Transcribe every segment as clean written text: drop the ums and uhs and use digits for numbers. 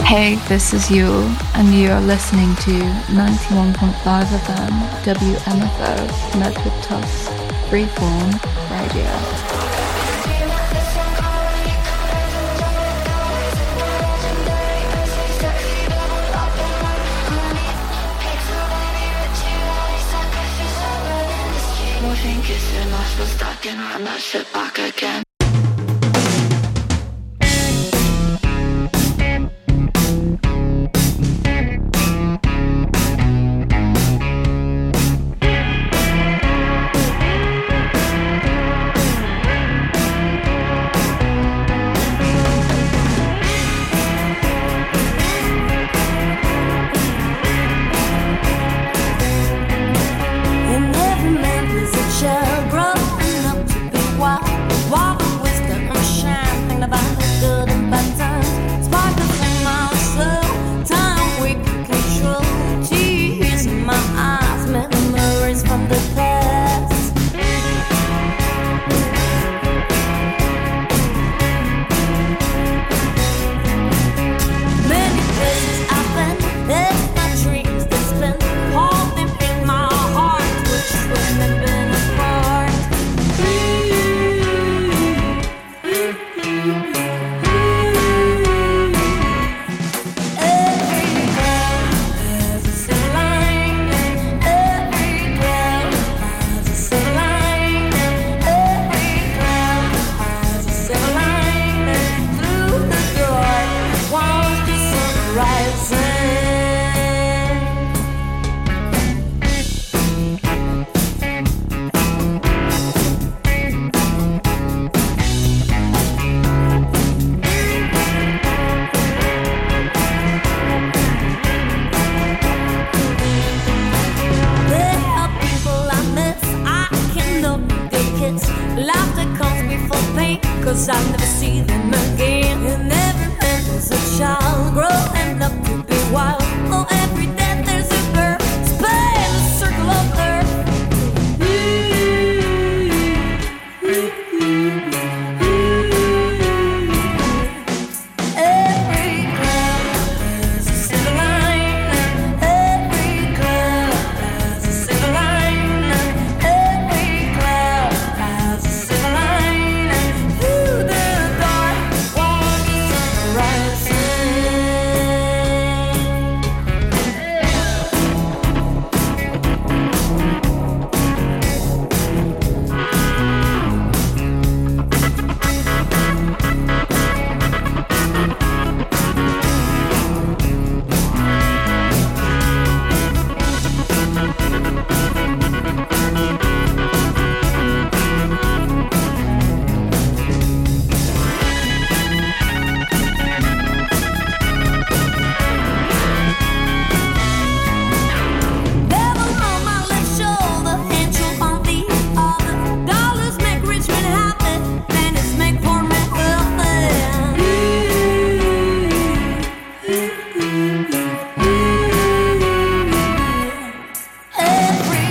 Hey, this is Yule, and you're listening to 91.5 FM WMFO Medford Tusk Freeform Radio. Kissing us, we're stuck and run that shit back again. Every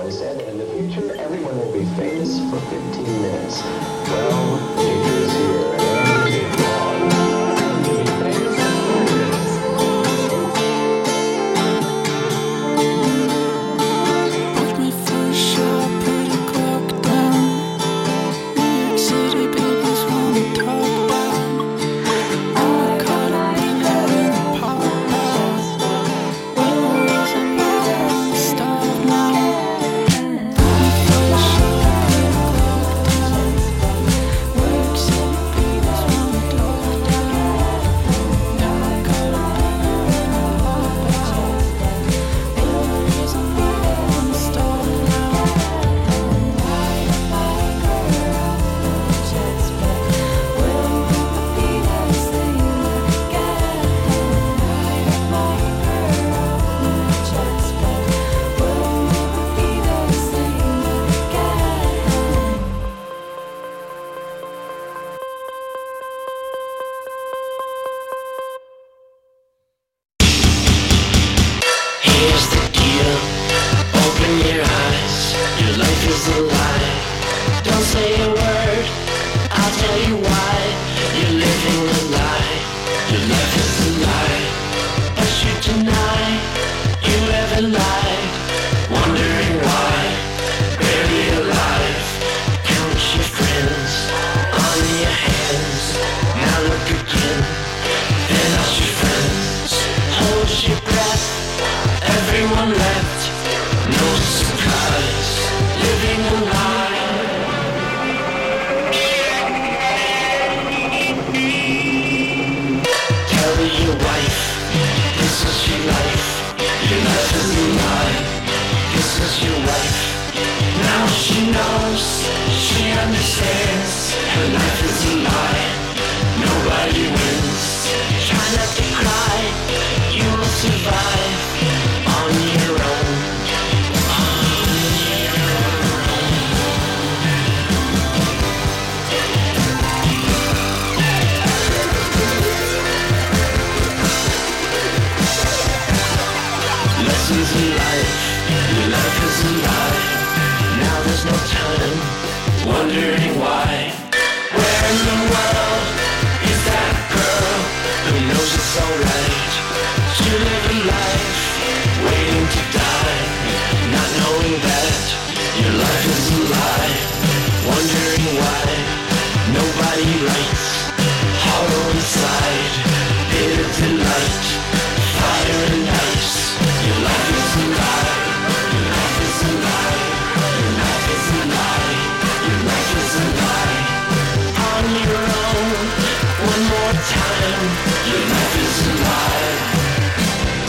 Brown said in the future, everyone will be famous for 15 minutes. Well, nature is here, and it is wrong. To be famous for 30 minutes. Bought my first show, put a clock down. New York City babies wanna talk about. Oh, I caught a winner in the pop out. When I was in my own style now. Bought my first show, put a clock down. New York City babies wanna talk about. Now I caught a winner in the pop out. When I was in my own style now. Here's the deal, open your eyes, your life is a lie. Don't say a word, I'll tell you why. You're living a lie, your life is a lie. But you deny, you ever lied. Wondering why, barely alive. Count your friends, on your hands. Now look again, they're not your friends. Hold your breath. Everyone left, no surprise, living a lie. Tell your wife, this is your life is a lie, this is your wife. Now she knows, she understands, her life is a lie, nobody wins. Try not to cry, you will survive. On your own. Lessons in life, your life is a lie. Now there's no time, wondering why. Where in the world is that girl who knows it's alright to live a life? Waiting to die, not knowing that your life is a lie. Wondering why nobody writes. Hollow inside, bitter delight. Fire and ice, your life is a lie. Your life is a lie. Your life is a lie. Your life is a lie. On your own, one more time. Your life is a lie.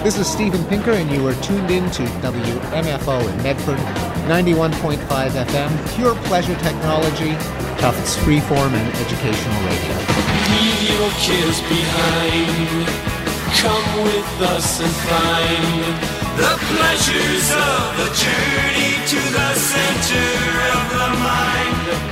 This is Steven Pinker, and you are tuned in to WMFO in Medford, 91.5 FM, pure pleasure technology, Tufts freeform and educational radio. Leave your kids behind. Come with us and find the pleasures of the journey to the center of the mind.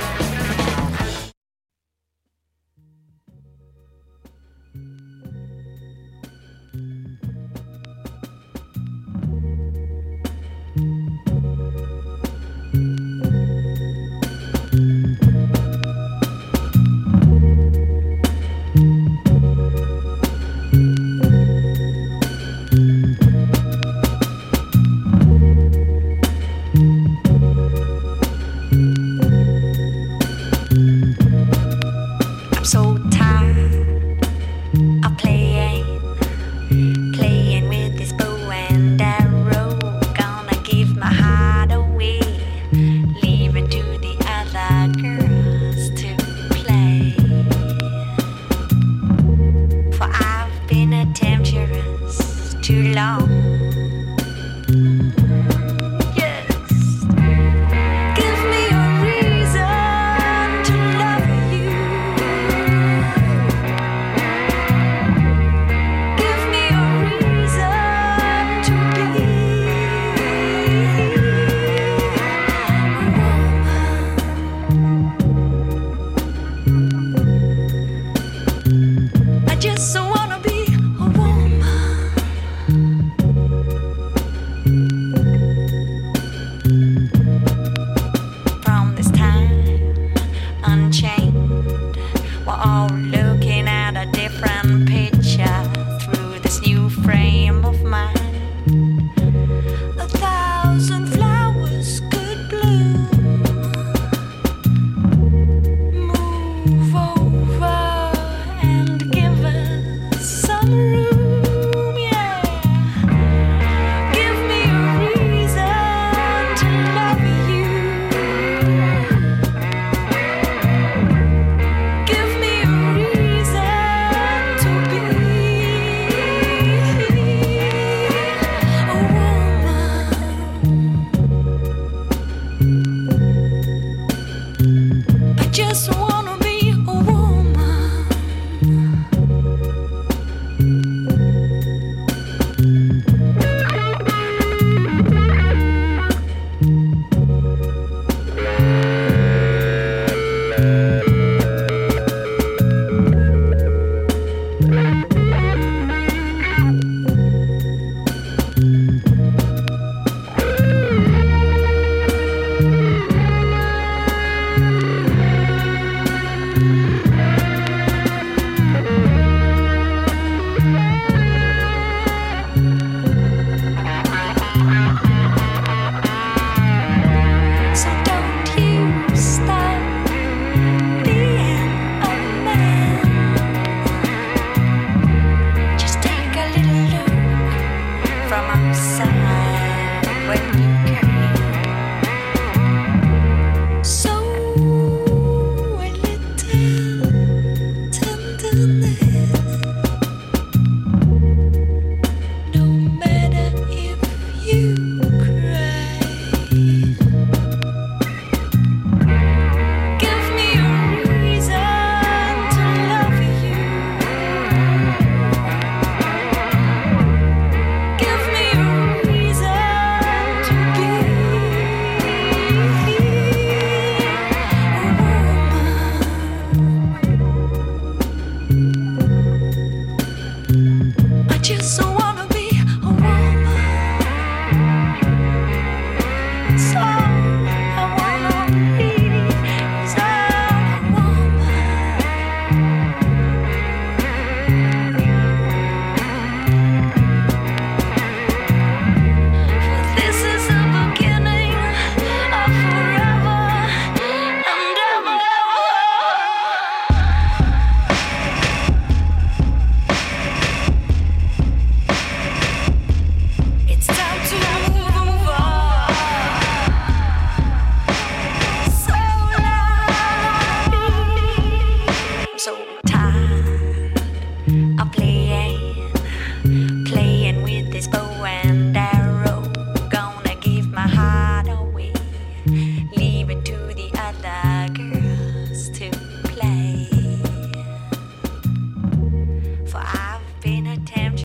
fire.